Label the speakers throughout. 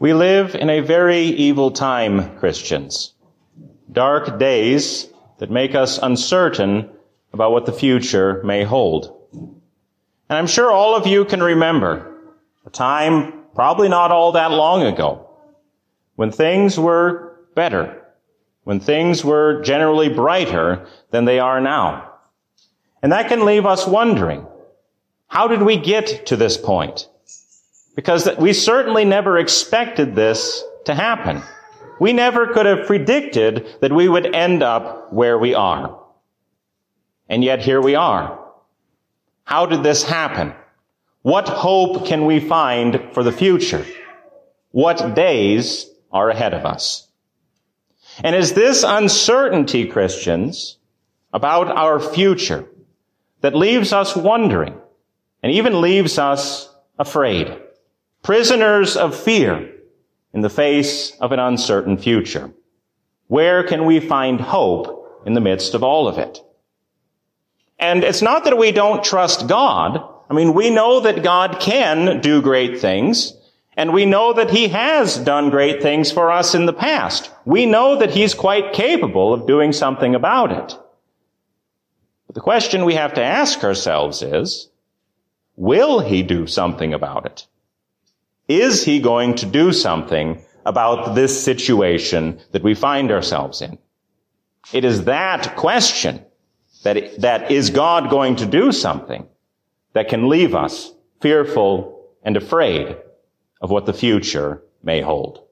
Speaker 1: We live in a very evil time, Christians. Dark days that make us uncertain about what the future may hold. And I'm sure all of you can remember a time probably not all that long ago when things were better, when things were generally brighter than they are now. And that can leave us wondering, how did we get to this point? Because we certainly never expected this to happen. We never could have predicted that we would end up where we are. And yet here we are. How did this happen? What hope can we find for the future? What days are ahead of us? And is this uncertainty, Christians, about our future that leaves us wondering and even leaves us afraid, prisoners of fear in the face of an uncertain future? Where can we find hope in the midst of all of it? And it's not that we don't trust God. I mean, we know that God can do great things, and we know that He has done great things for us in the past. We know that He's quite capable of doing something about it. But the question we have to ask ourselves is, will He do something about it? Is He going to do something about this situation that we find ourselves in? It is that question, that is God going to do something, that can leave us fearful and afraid of what the future may hold.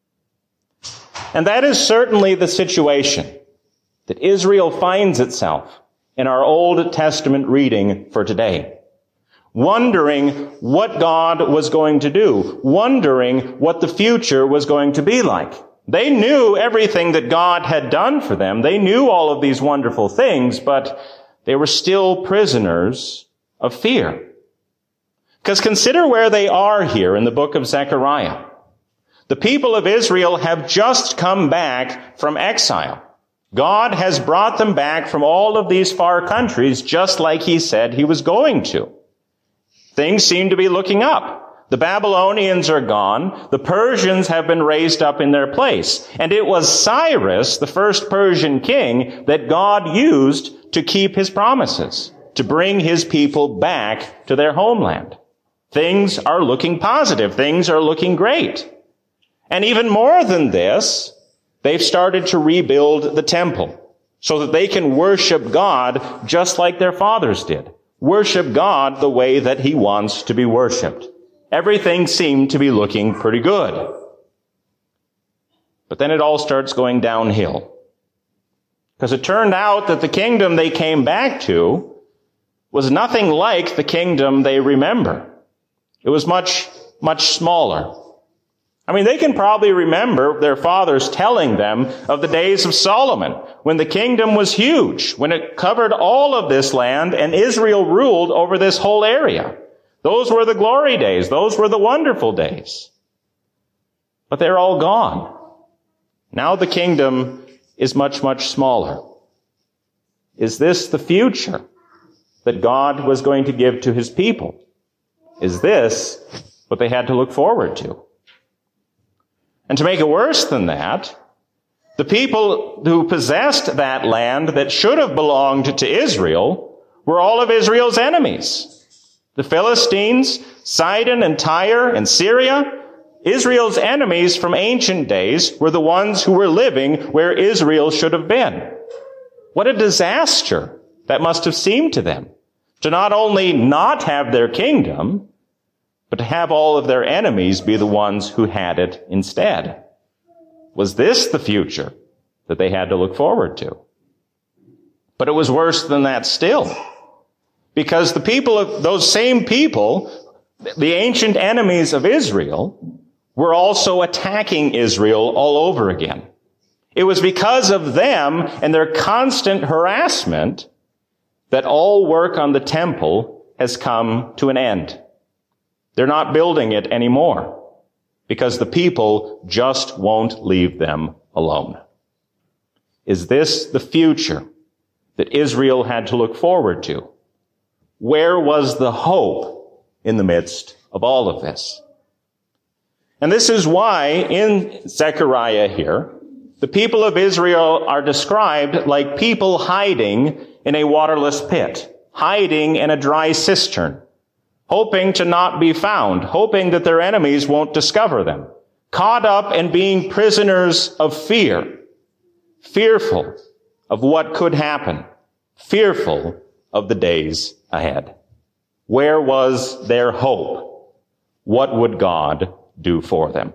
Speaker 1: And that is certainly the situation that Israel finds itself in our Old Testament reading for today. Wondering what God was going to do, wondering what the future was going to be like. They knew everything that God had done for them. They knew all of these wonderful things, but they were still prisoners of fear. Because consider where they are here in the book of Zechariah. The people of Israel have just come back from exile. God has brought them back from all of these far countries just like He said He was going to. Things seem to be looking up. The Babylonians are gone. The Persians have been raised up in their place. And it was Cyrus, the first Persian king, that God used to keep His promises, to bring His people back to their homeland. Things are looking positive. Things are looking great. And even more than this, they've started to rebuild the temple so that they can worship God just like their fathers did. Worship God the way that He wants to be worshiped. Everything seemed to be looking pretty good. But then it all starts going downhill. Because it turned out that the kingdom they came back to was nothing like the kingdom they remember. It was much, much smaller. I mean, they can probably remember their fathers telling them of the days of Solomon, when the kingdom was huge, when it covered all of this land and Israel ruled over this whole area. Those were the glory days. Those were the wonderful days. But they're all gone. Now the kingdom is much, much smaller. Is this the future that God was going to give to His people? Is this what they had to look forward to? And to make it worse than that, the people who possessed that land that should have belonged to Israel were all of Israel's enemies. The Philistines, Sidon and Tyre and Syria, Israel's enemies from ancient days, were the ones who were living where Israel should have been. What a disaster that must have seemed to them, to not only not have their kingdom, but to have all of their enemies be the ones who had it instead. Was this the future that they had to look forward to? But it was worse than that still. Because the people of those same people, the ancient enemies of Israel, were also attacking Israel all over again. It was because of them and their constant harassment that all work on the temple has come to an end. They're not building it anymore because the people just won't leave them alone. Is this the future that Israel had to look forward to? Where was the hope in the midst of all of this? And this is why in Zechariah here, the people of Israel are described like people hiding in a waterless pit, hiding in a dry cistern, hoping to not be found, hoping that their enemies won't discover them, caught up in being prisoners of fear, fearful of what could happen, fearful of the days ahead. Where was their hope? What would God do for them?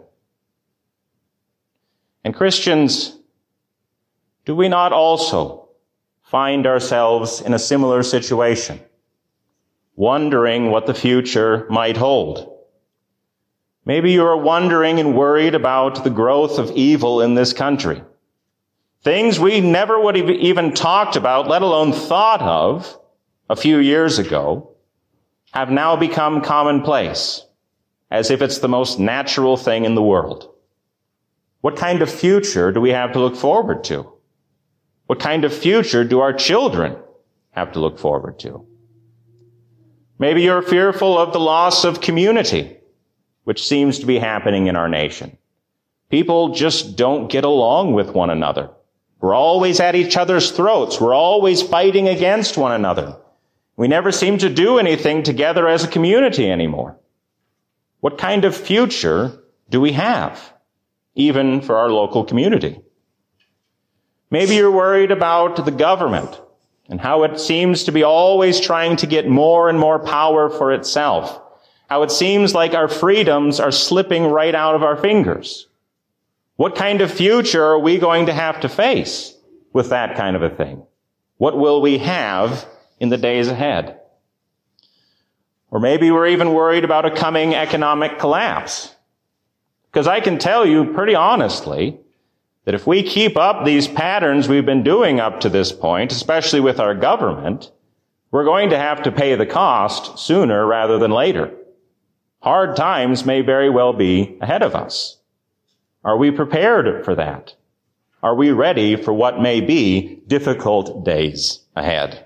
Speaker 1: And Christians, do we not also find ourselves in a similar situation, wondering what the future might hold? Maybe you are wondering and worried about the growth of evil in this country. Things we never would have even talked about, let alone thought of a few years ago, have now become commonplace, as if it's the most natural thing in the world. What kind of future do we have to look forward to? What kind of future do our children have to look forward to? Maybe you're fearful of the loss of community, which seems to be happening in our nation. People just don't get along with one another. We're always at each other's throats. We're always fighting against one another. We never seem to do anything together as a community anymore. What kind of future do we have, even for our local community? Maybe you're worried about the government and how it seems to be always trying to get more and more power for itself. How it seems like our freedoms are slipping right out of our fingers. What kind of future are we going to have to face with that kind of a thing? What will we have in the days ahead? Or maybe we're even worried about a coming economic collapse. Because I can tell you pretty honestly that if we keep up these patterns we've been doing up to this point, especially with our government, we're going to have to pay the cost sooner rather than later. Hard times may very well be ahead of us. Are we prepared for that? Are we ready for what may be difficult days ahead?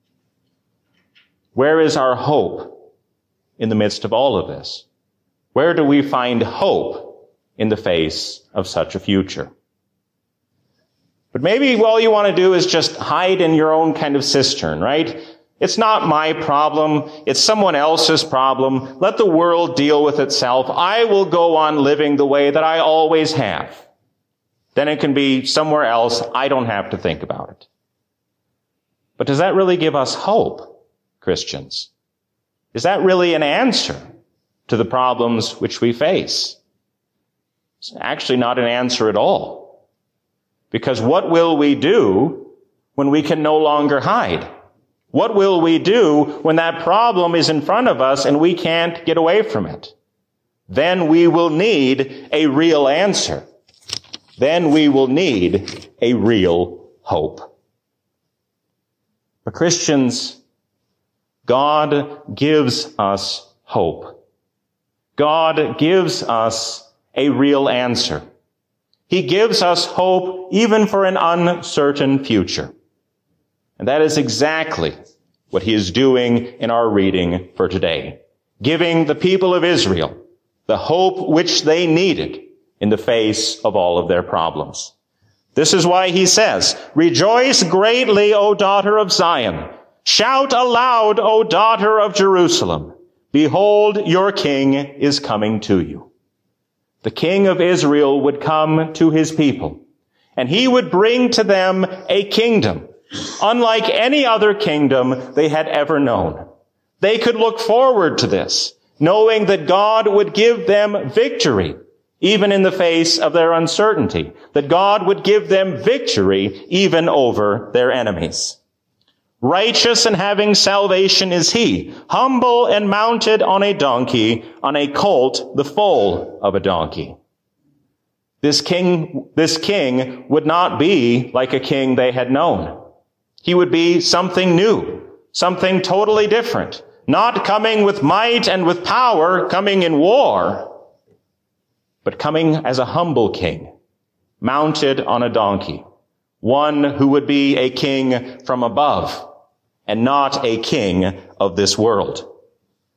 Speaker 1: Where is our hope in the midst of all of this? Where do we find hope in the face of such a future? But maybe all you want to do is just hide in your own kind of cistern, right? It's not my problem. It's someone else's problem. Let the world deal with itself. I will go on living the way that I always have. Then it can be somewhere else. I don't have to think about it. But does that really give us hope, Christians? Is that really an answer to the problems which we face? It's actually not an answer at all. Because what will we do when we can no longer hide? What will we do when that problem is in front of us and we can't get away from it? Then we will need a real answer. Then we will need a real hope. But Christians, God gives us hope. God gives us a real answer. He gives us hope even for an uncertain future. And that is exactly what he is doing in our reading for today, giving the people of Israel the hope which they needed in the face of all of their problems. This is why he says, "Rejoice greatly, O daughter of Zion. Shout aloud, O daughter of Jerusalem. Behold, your king is coming to you." The king of Israel would come to his people, and he would bring to them a kingdom unlike any other kingdom they had ever known. They could look forward to this, knowing that God would give them victory, even in the face of their uncertainty, that God would give them victory even over their enemies. Righteous and having salvation is he, humble and mounted on a donkey, on a colt, the foal of a donkey. This king would not be like a king they had known. He would be something new, something totally different, not coming with might and with power, coming in war, but coming as a humble king, mounted on a donkey, one who would be a king from above and not a king of this world.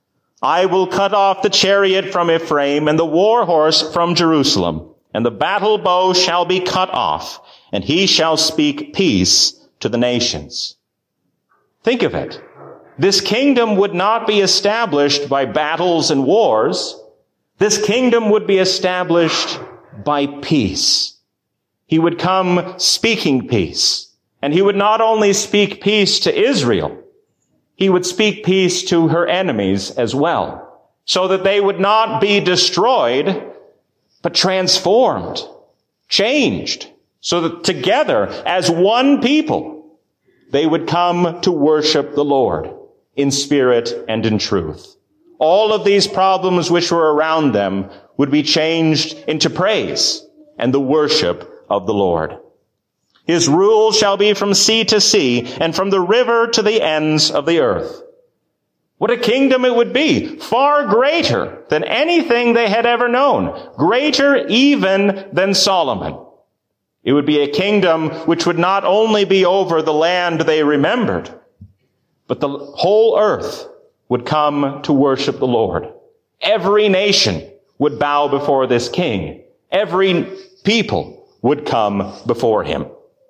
Speaker 1: I will cut off the chariot from Ephraim and the war horse from Jerusalem, and the battle bow shall be cut off, and he shall speak peace to the nations. Think of it. This kingdom would not be established by battles and wars. This kingdom would be established by peace. He would come speaking peace. And he would not only speak peace to Israel, he would speak peace to her enemies as well, so that they would not be destroyed, but transformed, changed, so that together, as one people, they would come to worship the Lord in spirit and in truth. All of these problems which were around them would be changed into praise and the worship of the Lord. His rule shall be from sea to sea and from the river to the ends of the earth. What a kingdom it would be, far greater than anything they had ever known, greater even than Solomon. It would be a kingdom which would not only be over the land they remembered, but the whole earth would come to worship the Lord. Every nation would bow before this king. Every people would come before him.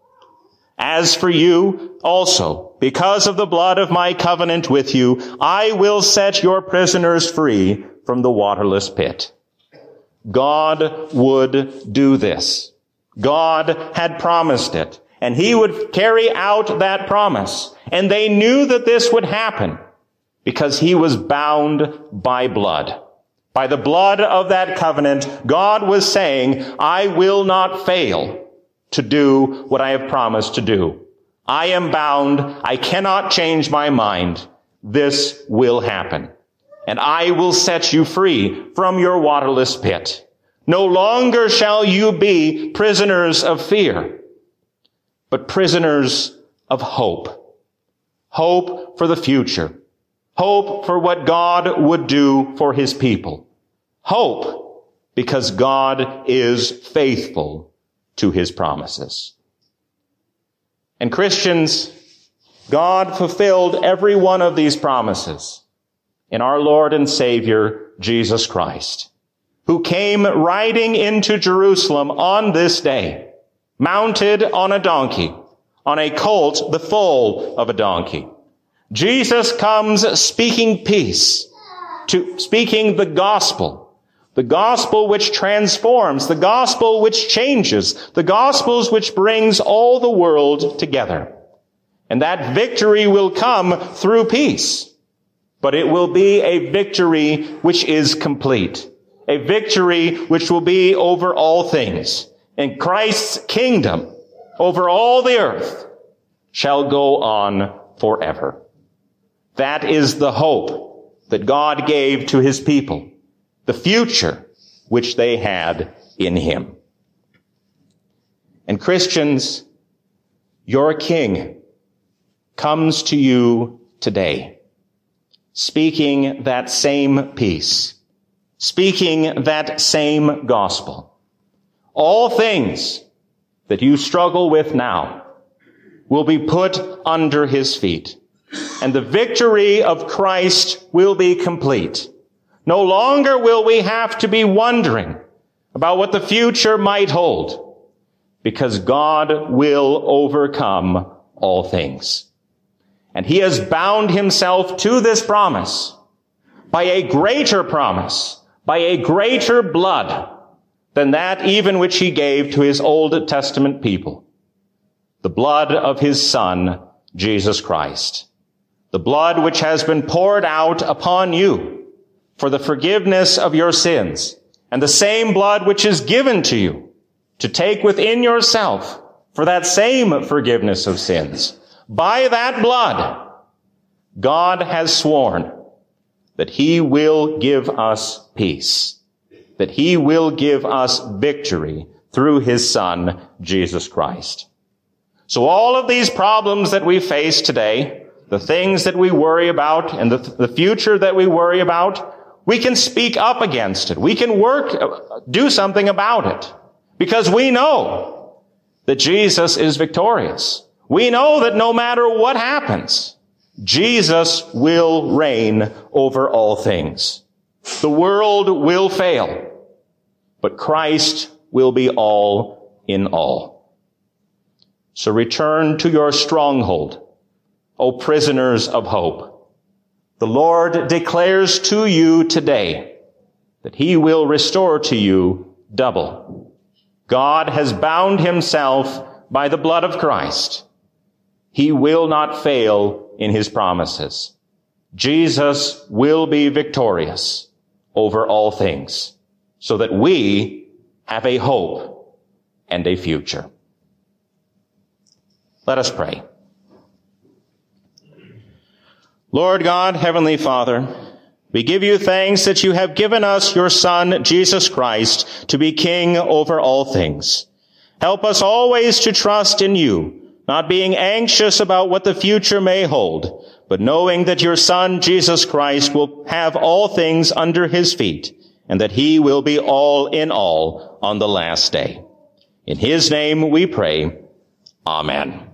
Speaker 1: As for you also, because of the blood of my covenant with you, I will set your prisoners free from the waterless pit. God would do this. God had promised it, and he would carry out that promise. And they knew that this would happen because he was bound by blood. By the blood of that covenant, God was saying, I will not fail to do what I have promised to do. I am bound. I cannot change my mind. This will happen. And I will set you free from your waterless pit. No longer shall you be prisoners of fear, but prisoners of hope. Hope for the future. Hope for what God would do for his people. Hope because God is faithful to his promises. And Christians, God fulfilled every one of these promises in our Lord and Savior, Jesus Christ, who came riding into Jerusalem on this day, mounted on a donkey, on a colt, the foal of a donkey. Jesus comes speaking peace, speaking the gospel which transforms, the gospel which changes, the gospel which brings all the world together. And that victory will come through peace, but it will be a victory which is complete, a victory which will be over all things. And Christ's kingdom over all the earth shall go on forever. That is the hope that God gave to his people, the future which they had in him. And Christians, your King comes to you today, speaking that same peace, speaking that same gospel. All things that you struggle with now will be put under his feet, and the victory of Christ will be complete. No longer will we have to be wondering about what the future might hold, because God will overcome all things. And he has bound himself to this promise by a greater promise, by a greater blood than that even which he gave to his Old Testament people. The blood of his Son, Jesus Christ. The blood which has been poured out upon you for the forgiveness of your sins, and the same blood which is given to you to take within yourself for that same forgiveness of sins. By that blood, God has sworn that he will give us peace, that he will give us victory through his Son, Jesus Christ. So all of these problems that we face today, the things that we worry about and the future that we worry about, we can speak up against it. We can do something about it, because we know that Jesus is victorious. We know that no matter what happens, Jesus will reign over all things. The world will fail, but Christ will be all in all. So return to your stronghold, O prisoners of hope. The Lord declares to you today that he will restore to you double. God has bound himself by the blood of Christ. He will not fail in his promises. Jesus will be victorious over all things, so that we have a hope and a future. Let us pray. Lord God, Heavenly Father, we give you thanks that you have given us your Son, Jesus Christ, to be King over all things. Help us always to trust in you, not being anxious about what the future may hold, but knowing that your Son, Jesus Christ, will have all things under his feet, and that he will be all in all on the last day. In his name we pray. Amen.